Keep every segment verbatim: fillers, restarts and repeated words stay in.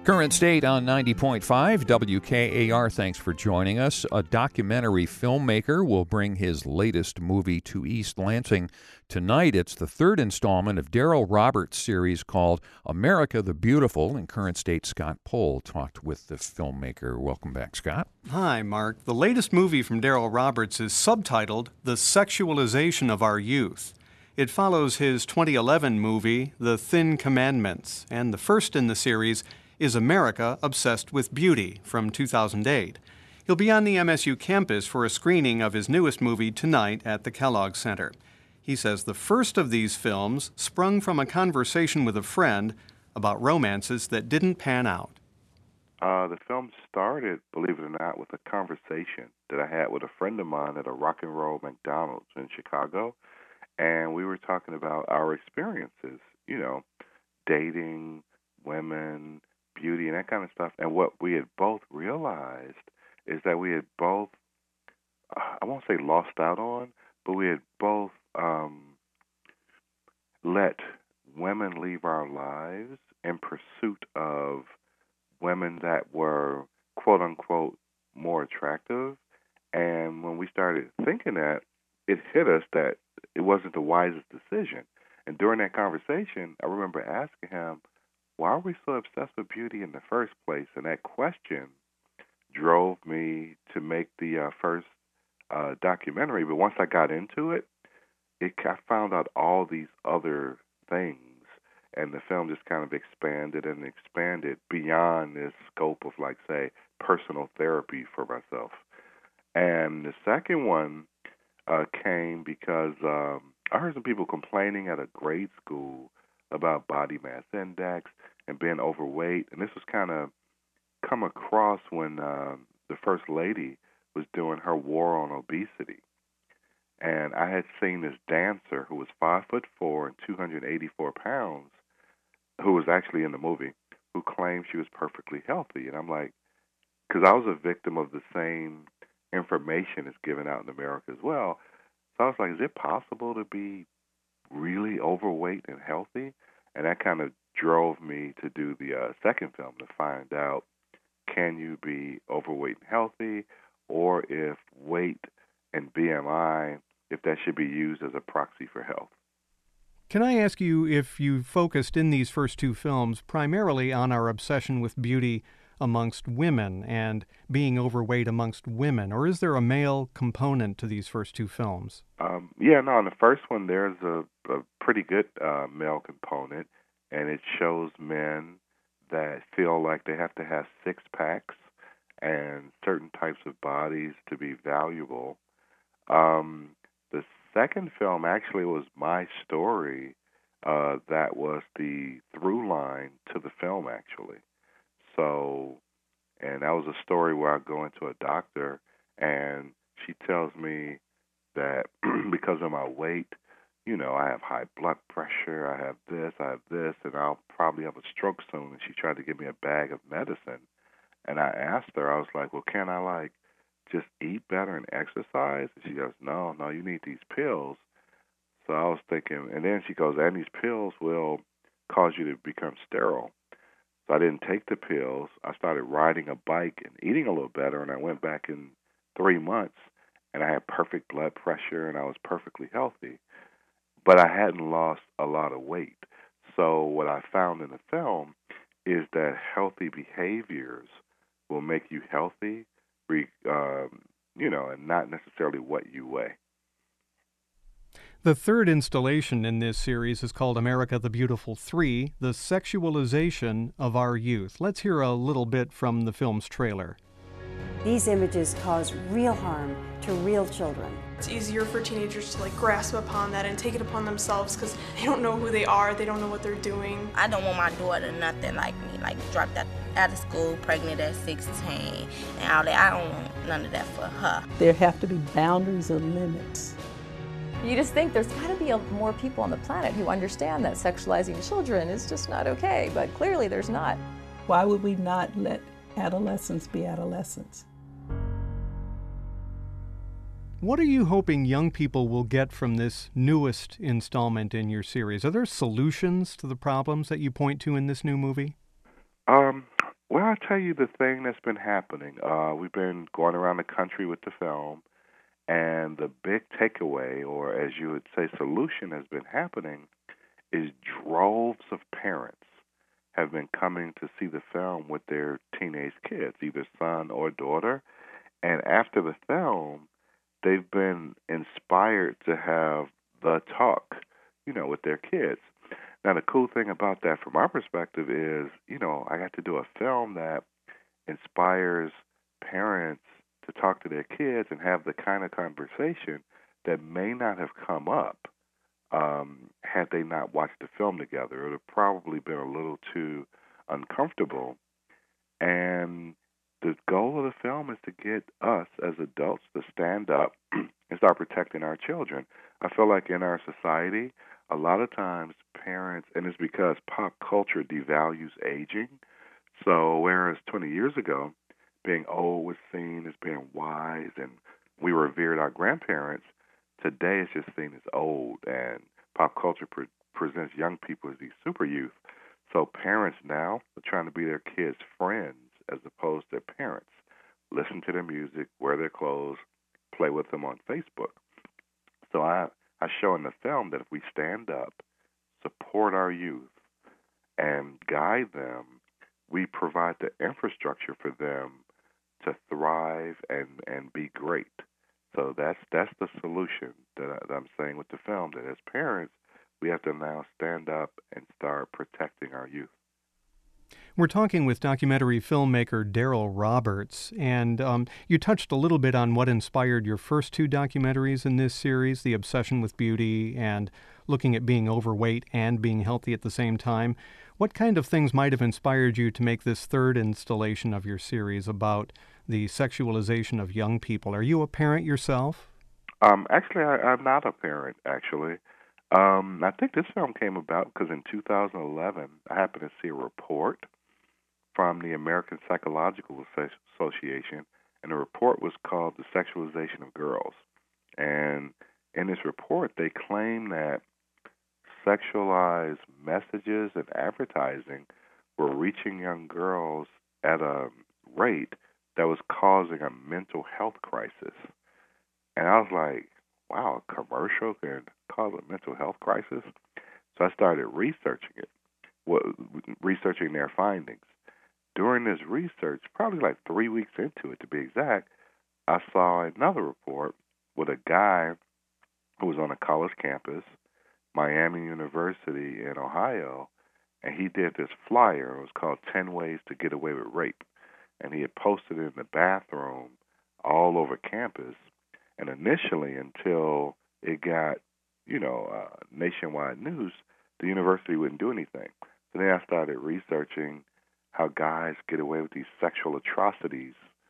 Current State on ninety point five W K A R. Thanks for joining us. A documentary filmmaker will bring his latest movie to East Lansing tonight. It's the third installment of Daryl Roberts' series called America the Beautiful. And Current State Scott Pohl talked with the filmmaker. Welcome back, Scott. Hi, Mark. The latest movie from Daryl Roberts is subtitled The Sexualization of Our Youth. It follows his twenty eleven movie, The Thin Commandments, and the first in the series is America Obsessed with Beauty from two thousand eight. He'll be on the M S U campus for a screening of his newest movie tonight at the Kellogg Center. He says the first of these films sprung from a conversation with a friend about romances that didn't pan out. Uh, the film started, believe it or not, with a conversation that I had with a friend of mine at a rock and roll McDonald's in Chicago, and we were talking about our experiences, you know, dating, women, beauty, and that kind of stuff. And what we had both realized is that we had both, uh, I won't say lost out on, but we had both um, let women leave our lives in pursuit of women that were, quote unquote, more attractive. And when we started thinking that, it hit us that it wasn't the wisest decision. And during that conversation, I remember asking him, why are we so obsessed with beauty in the first place? And that question drove me to make the uh, first uh, documentary. But once I got into it, it, I found out all these other things, and the film just kind of expanded and expanded beyond this scope of, like, say, personal therapy for myself. And the second one uh, came because um, I heard some people complaining at a grade school about body mass index and being overweight. And this was kind of come across when uh, the First Lady was doing her war on obesity. And I had seen this dancer who was five foot four and two hundred eighty-four pounds, who was actually in the movie, who claimed she was perfectly healthy. And I'm like, because I was a victim of the same information that's given out in America as well. So I was like, is it possible to be really overweight and healthy? And that kind of drove me to do the uh, second film to find out, can you be overweight and healthy, or if weight and B M I, if that should be used as a proxy for health. Can I ask you if you focused in these first two films primarily on our obsession with beauty amongst women and being overweight amongst women, or is there a male component to these first two films? Um, yeah, no, in the first one there's a, a pretty good uh, male component, and it shows men that feel like they have to have six packs and certain types of bodies to be valuable. Um, the second film actually was my story. Uh, that was the through line to the film, actually. So, and that was a story where I go into a doctor, and she tells me that because of my weight, you know, I have high blood pressure, I have this, I have this, and I'll probably have a stroke soon. And she tried to give me a bag of medicine. And I asked her, I was like, well, can I, like, just eat better and exercise? And she goes, no, no, you need these pills. So I was thinking, and then she goes, and these pills will cause you to become sterile. So I didn't take the pills. I started riding a bike and eating a little better, and I went back in three months, and I had perfect blood pressure, and I was perfectly healthy. But I hadn't lost a lot of weight. So what I found in the film is that healthy behaviors will make you healthy, um, you know, and not necessarily what you weigh. The third installation in this series is called America the Beautiful three, The Sexualization of Our Youth. Let's hear a little bit from the film's trailer. These images cause real harm to real children. It's easier for teenagers to like grasp upon that and take it upon themselves because they don't know who they are, they don't know what they're doing. I don't want my daughter nothing like me, like dropped out, out of school, pregnant at sixteen, and all that. I don't want none of that for her. There have to be boundaries and limits. You just think there's got to be a, more people on the planet who understand that sexualizing children is just not okay, but clearly there's not. Why would we not let adolescents be adolescents? What are you hoping young people will get from this newest installment in your series? Are there solutions to the problems that you point to in this new movie? Um, Well, I'll tell you the thing that's been happening. Uh, we've been going around the country with the film, and the big takeaway, or as you would say, solution has been happening, is droves of parents have been coming to see the film with their teenage kids, either son or daughter. And after the film, they've been inspired to have the talk, you know, with their kids. Now, the cool thing about that from our perspective is, you know, I got to do a film that inspires parents to talk to their kids and have the kind of conversation that may not have come up um, had they not watched the film together. It would have probably been a little too uncomfortable. And the goal of the film is to get us as adults to stand up and start protecting our children. I feel like in our society, a lot of times parents, and it's because pop culture devalues aging. So whereas twenty years ago, being old was seen as being wise and we revered our grandparents, today it's just seen as old, and pop culture pre- presents young people as these super youth. So parents now are trying to be their kids' friends as opposed to parents. Listen to their music, wear their clothes, play with them on Facebook. So I, I show in the film that if we stand up, support our youth, and guide them, we provide the infrastructure for them to thrive and, and be great. So that's that's the solution that, I, that I'm saying with the film, that as parents, we have to now stand up and start protecting our youth. We're talking with documentary filmmaker Daryl Roberts, and um, you touched a little bit on what inspired your first two documentaries in this series, The Obsession with Beauty and looking at being overweight and being healthy at the same time. What kind of things might have inspired you to make this third installation of your series about the sexualization of young people? Are you a parent yourself? Um, actually, I, I'm not a parent, actually. Um, I think this film came about because in two thousand eleven, I happened to see a report from the American Psychological Association, and the report was called The Sexualization of Girls. And in this report, they claim that sexualized messages and advertising were reaching young girls at a rate that was causing a mental health crisis. And I was like, wow, a commercial can cause a mental health crisis? So I started researching it, what, researching their findings. During this research, probably like three weeks into it to be exact, I saw another report with a guy who was on a college campus, Miami University in Ohio, and he did this flyer. It was called ten ways to Get Away with Rape. And he had posted it in the bathroom all over campus. And initially, until it got, you know, uh, nationwide news, the university wouldn't do anything. So then I started researching how guys get away with these sexual atrocities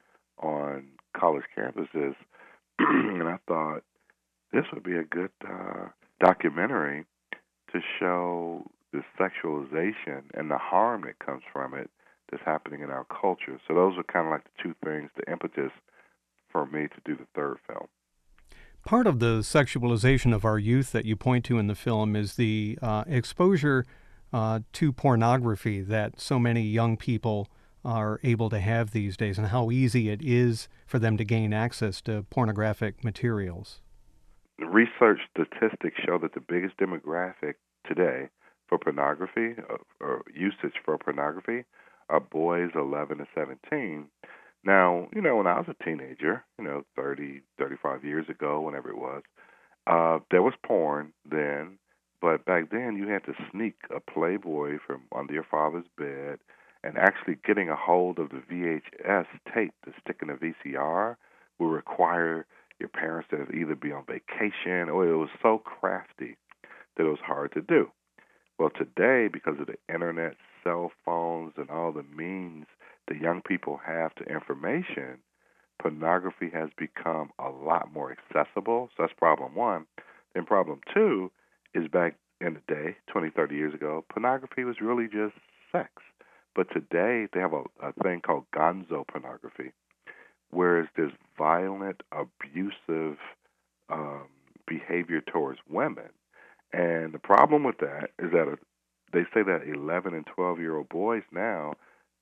on college campuses. And I thought this would be a good uh, documentary to show the sexualization and the harm that comes from it that's happening in our culture. So those are kind of like the two things, the impetus for me to do the third film. Part of the sexualization of our youth that you point to in the film is the uh, exposure uh, to pornography that so many young people are able to have these days, and how easy it is for them to gain access to pornographic materials. The research statistics show that the biggest demographic today for pornography, or, or usage for pornography, are boys eleven to seventeen. Now, you know, when I was a teenager, you know, thirty, thirty-five years ago, whenever it was, uh, there was porn then, but back then you had to sneak a Playboy from under your father's bed, and actually getting a hold of the V H S tape to stick in a V C R would require your parents to either be on vacation, or it was so crafty that it was hard to do. Well, today, because of the internet, cell phones, and all the means that young people have to information, pornography has become a lot more accessible. So that's problem one. Then problem two is back in the day, twenty, thirty years ago, pornography was really just sex. But today they have a, a thing called gonzo pornography, whereas there's violent, abusive um, behavior towards women. And the problem with that is that they say that eleven and twelve-year-old boys now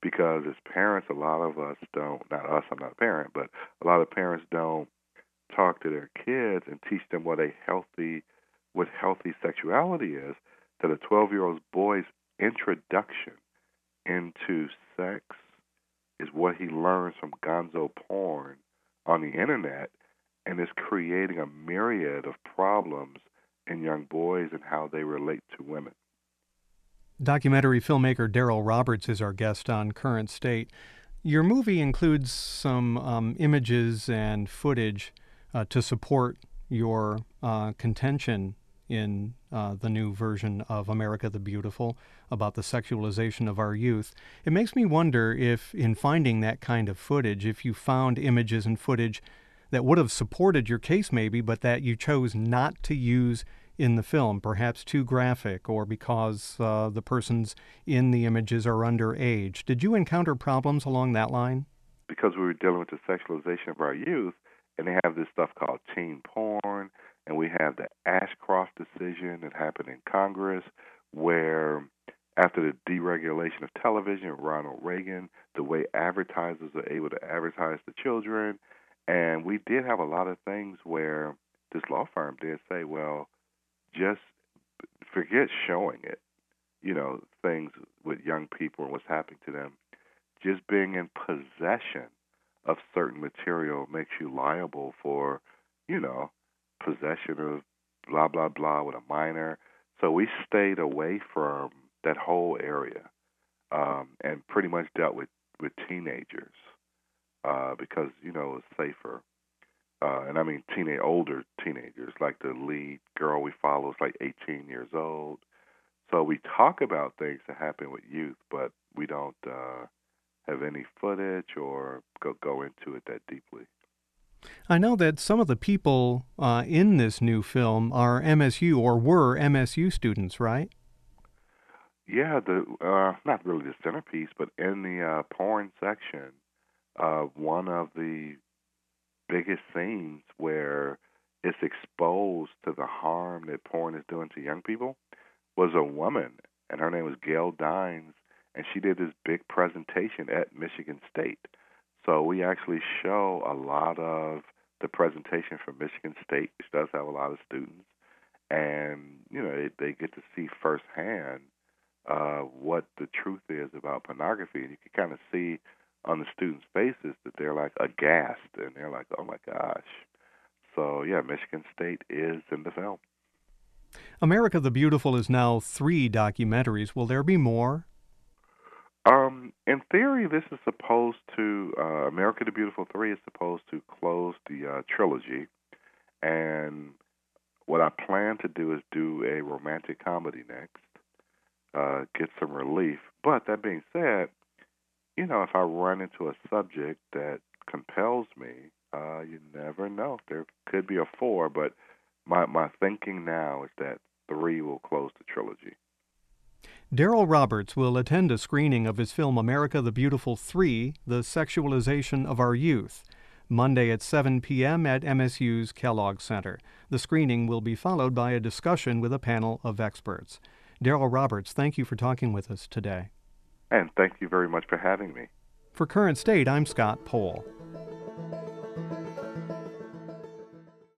because as parents, a lot of us don't, not us, I'm not a parent, but a lot of parents don't talk to their kids and teach them what a healthy, what healthy sexuality is, that a twelve-year-old boy's introduction into sex is what he learns from gonzo porn on the internet, and is creating a myriad of problems in young boys and how they relate to women. Documentary filmmaker Daryl Roberts is our guest on Current State. Your movie includes some um, images and footage uh, to support your uh, contention in uh, the new version of America the Beautiful about the sexualization of our youth. It makes me wonder if, in finding that kind of footage, if you found images and footage that would have supported your case maybe, but that you chose not to use in the film, perhaps too graphic, or because uh, the persons in the images are underage. Did you encounter problems along that line? Because we were dealing with the sexualization of our youth, and they have this stuff called teen porn, and we have the Ashcroft decision that happened in Congress, where after the deregulation of television, Ronald Reagan, the way advertisers are able to advertise to children, and we did have a lot of things where this law firm did say, well, just forget showing it, you know, things with young people and what's happening to them. Just being in possession of certain material makes you liable for, you know, possession of blah, blah, blah with a minor. So we stayed away from that whole area um, and pretty much dealt with, with teenagers uh, because, you know, it was safer. Uh, and I mean teenage, older teenagers, like the lead girl we follow is like eighteen years old. So we talk about things that happen with youth, but we don't uh, have any footage or go, go into it that deeply. I know that some of the people uh, in this new film are M S U or were M S U students, right? Yeah, the uh, not really the centerpiece, but in the uh, porn section, uh, one of the biggest scenes where it's exposed to the harm that porn is doing to young people was a woman, and her name was Gail Dines, and she did this big presentation at Michigan State. So we actually show a lot of the presentation from Michigan State, which does have a lot of students, and you know they, they get to see firsthand uh, what the truth is about pornography, and you can kind of see on the students' faces that they're like aghast, and they're like, oh my gosh. So yeah, Michigan State is in the film. America the Beautiful is now three documentaries. Will there be more? Um, in theory, this is supposed to, uh, America the Beautiful three is supposed to close the uh, trilogy, and what I plan to do is do a romantic comedy next, uh, get some relief. But that being said, you know, if I run into a subject that compels me, uh, you never know. There could be a four, but my, my thinking now is that three will close the trilogy. Daryl Roberts will attend a screening of his film America the Beautiful three, The Sexualization of Our Youth, Monday at seven p.m. at M S U's Kellogg Center. The screening will be followed by a discussion with a panel of experts. Daryl Roberts, thank you for talking with us today. And thank you very much for having me. For Current State, I'm Scott Pohl.